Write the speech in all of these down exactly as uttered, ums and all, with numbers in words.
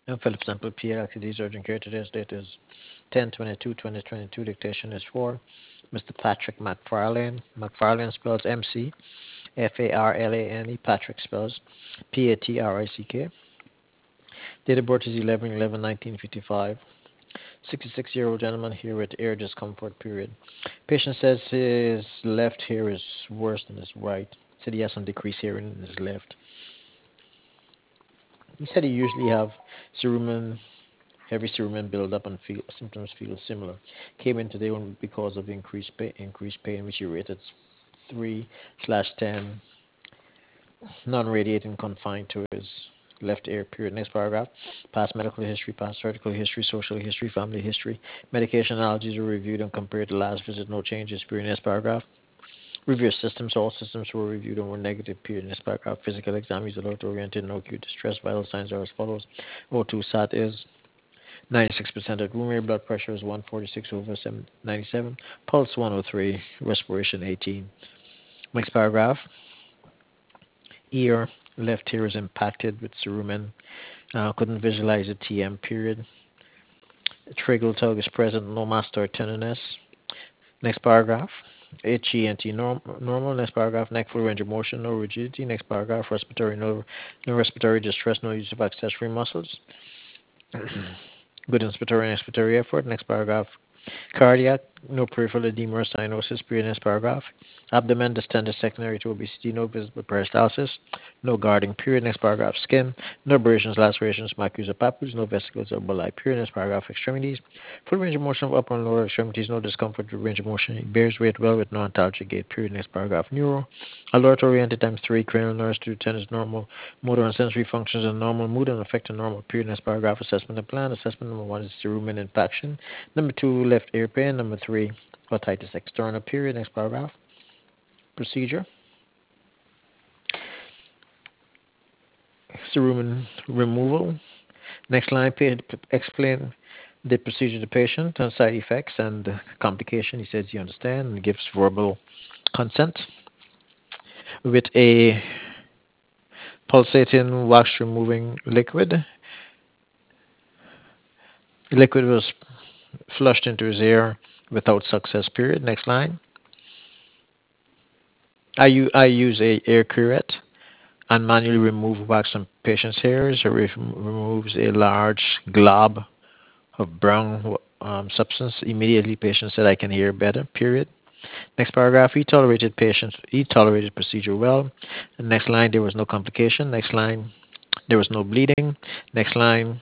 And Philip Sample P L Ltd. Urgent Care. Today's date is ten twenty-two twenty twenty-two. Dictation is for Mister Patrick McFarlane. McFarlane spells M C F A R L A N E. Patrick spells P A T R I C K. Date of birth is eleven eleven nineteen fifty-five. sixty-six-year-old gentleman here with ear discomfort period. Patient says his left ear is worse than his right. Said he has some decreased hearing in his left. He said he usually have cerumen, heavy cerumen buildup and feel, symptoms feel similar. Came in today when, because of increased pain, increased pain, which he rated three slash ten, non-radiating, confined to his left ear. Period. Next paragraph. Past medical history, past surgical history, social history, family history. Medication allergies were reviewed and compared to last visit. No changes. Period. Next paragraph. Review systems. All systems were reviewed and were negative. Period. Next paragraph. Physical exam is alert oriented. No acute distress. Vital signs are as follows. O two sat is ninety-six percent at room air. Blood pressure is one forty-six over ninety-seven. Pulse one oh three. Respiration eighteen. Next paragraph. Ear. Left ear is impacted with cerumen. Uh, couldn't visualize a T M period. Tragal tug is present. No master tenderness. Next paragraph. H E N T norm, normal. Next paragraph. Neck full range of motion. No rigidity. Next paragraph. Respiratory no, no respiratory distress. No use of accessory muscles. Good inspiratory and expiratory effort. Next paragraph. Cardiac, no peripheral edema or cyanosis. Period. Next paragraph. Abdomen distended secondary to obesity. No visible peristalsis. No guarding. Period. Next paragraph. Skin, no abrasions, lacerations, macules, or papules. No vesicles or bulli. Period. Next paragraph. Extremities, full range of motion of upper and lower extremities. No discomfort with range of motion. It bears weight well with no antalgic gait. Period. Next paragraph. Neuro, alert oriented times three. Cranial nerves to ten is normal. Motor and sensory functions are normal. Mood and affect are normal. Period. Next paragraph. Assessment and plan. Assessment number one is cerumen impaction. Number two, left ear pain. Number three, otitis externa. Period. Next paragraph. Procedure. Cerumen removal. Next line, explain the procedure to the patient and side effects and complication. He says he understands and gives verbal consent. With a pulsating wax removing liquid. Liquid was flushed into his ear without success. Period. Next line. I, u- I use a air curette and manually remove wax from patient's hairs. It re- removes a large glob of brown um, substance. Immediately, patient said, "I can hear better." Period. Next paragraph. He tolerated patient. He tolerated procedure well. The next line. There was no complication. Next line. There was no bleeding. Next line.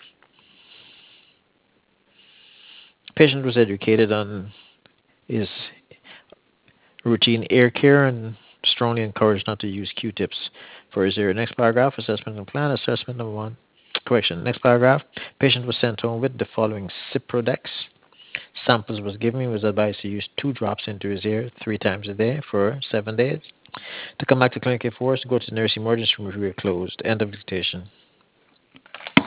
Patient was educated on his routine ear care and strongly encouraged not to use Q-tips for his ear. Next paragraph. Assessment and plan. Assessment number one. Correction. Next paragraph. Patient was sent home with the following Ciprodex. Samples was given. He was advised to use two drops into his ear three times a day for seven days. To come back to clinic if forced, go to the nurse emergency room if we were closed. End of dictation.